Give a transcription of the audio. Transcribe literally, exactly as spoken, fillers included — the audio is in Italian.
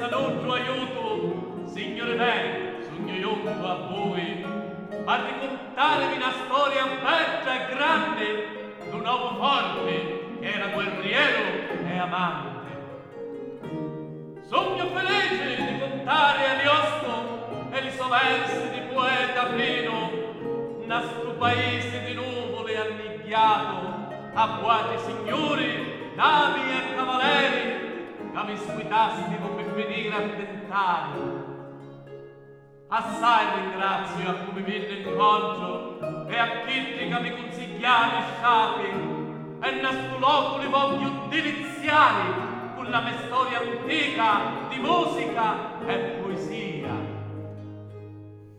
senza nuggio aiuto, signore me, sogno io a voi, a raccontarvi una storia bella e grande d'un uomo forte che era guerriero e amante. Sogno felice di contare a Ariosto e il suo verso di poeta pieno, nasto paese di nuvole annighiato, a buati signori, navi e cavaleri, che mi sguidastico per venire a tentare. Assai ringrazio a come viene incontro e a chi che mi consigliare sciapi, e nasto loco li voglio deliziare con la mia storia antica di musica e